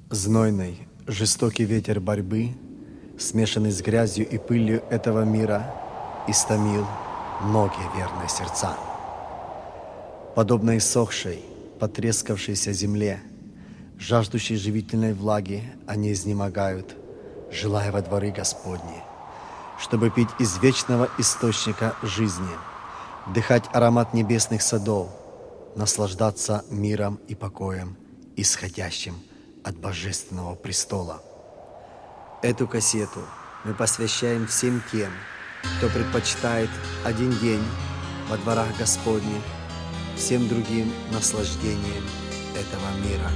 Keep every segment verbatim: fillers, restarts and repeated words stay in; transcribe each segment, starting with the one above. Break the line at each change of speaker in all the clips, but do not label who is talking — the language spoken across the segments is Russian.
Знойный, жестокий ветер борьбы, смешанный с грязью и пылью этого мира, истомил многие верные сердца. Подобно иссохшей, потрескавшейся земле, жаждущей живительной влаги, они изнемогают, желая во дворы Господни, чтобы пить из вечного источника жизни, вдыхать аромат небесных садов, наслаждаться миром и покоем, исходящим от Божественного престола. Эту кассету мы посвящаем всем тем, кто предпочитает один день во дворах Господних всем другим наслаждением этого мира.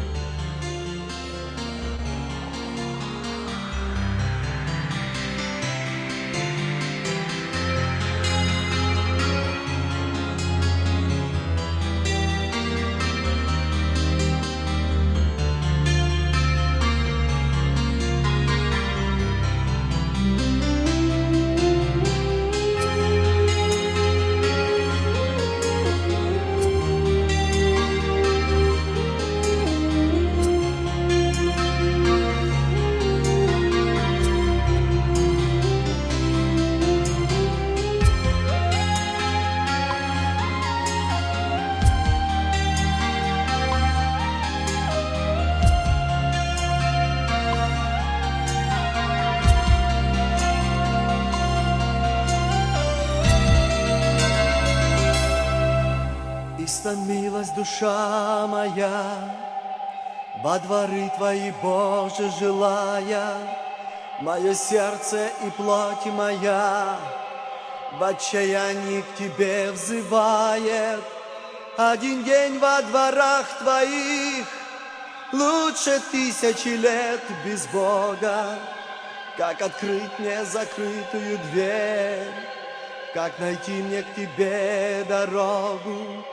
Истомилась душа моя, во дворы Твои, Боже, желая, мое сердце и плоть моя в отчаянии к Тебе взывает. Один день во дворах Твоих лучше тысячи лет без Бога. Как открыть мне закрытую дверь, как найти мне к Тебе дорогу?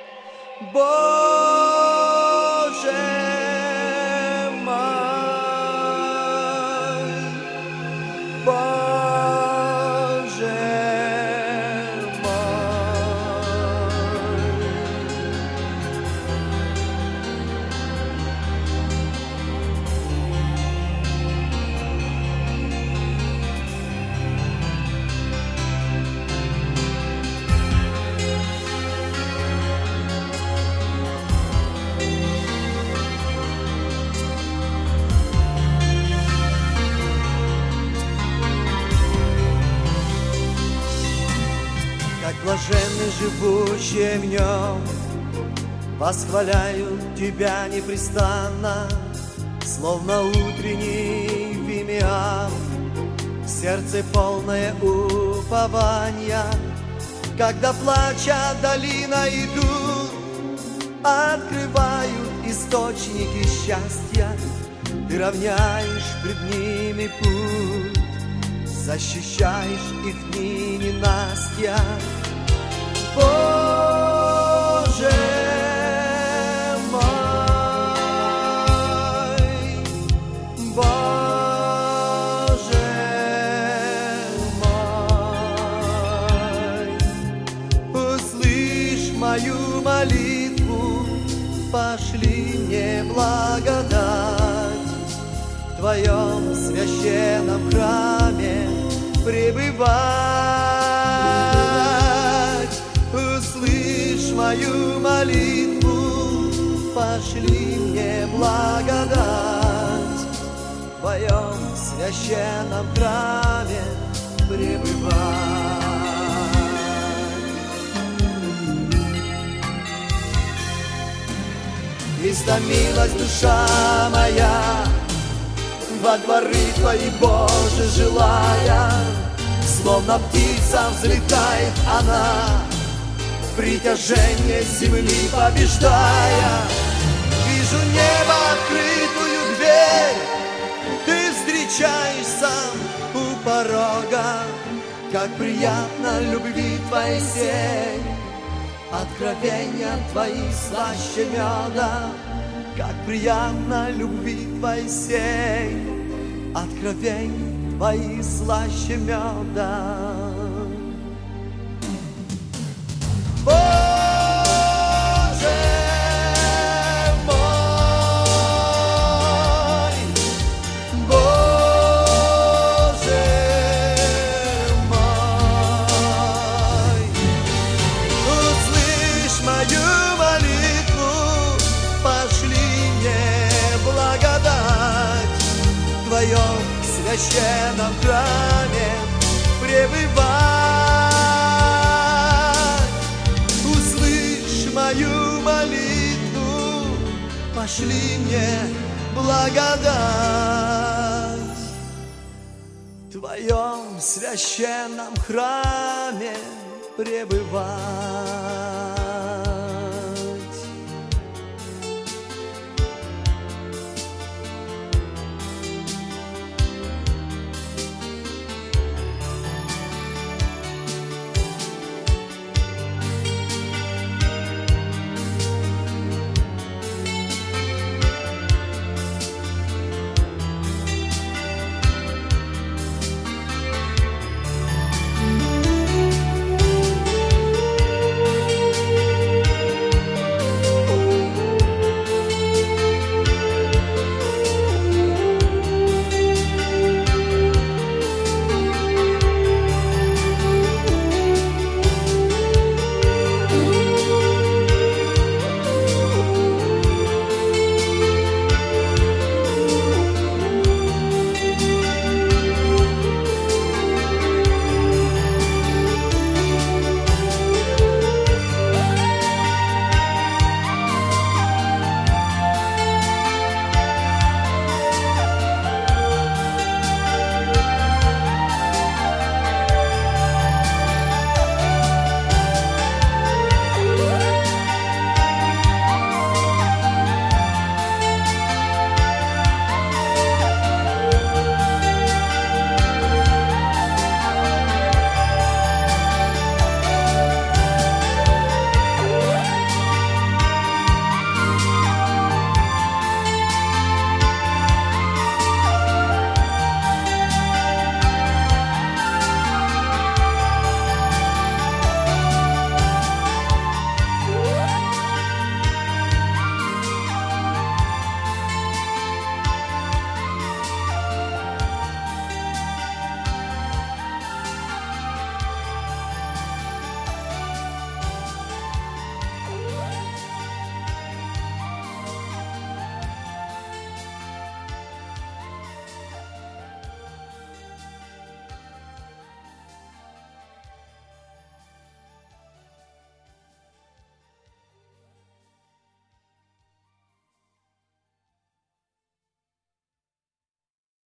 Боже мой, Боже мой. Как блаженны живущие в нем, восхваляют Тебя непрестанно, словно утренний фимиам, сердце полное упования. Когда плача долина идут, открывают источники счастья, Ты равняешь пред ними путь, защищаешь их дни ненастья. Боже мой, Боже мой, услышь мою молитву, пошли мне благодать, в Твоем священном храме пребывать. Услышь мою молитву, пошли мне благодать, в Твоем священном храме пребывать. Истомилась душа моя, во дворы Твои, Боже, желая, словно птица взлетает она, притяжение земли побеждая. Вижу небо, открытую дверь, Ты встречаешь сам у порога. Как приятно любви Твоей сень, откровения Твои слаще меда. Как приятно любви Твоей сень, откровения Твои слаще меда. Боже мой, священном храме пребывать. Услышь мою молитву, пошли мне благодать. В Твоем священном храме пребывать.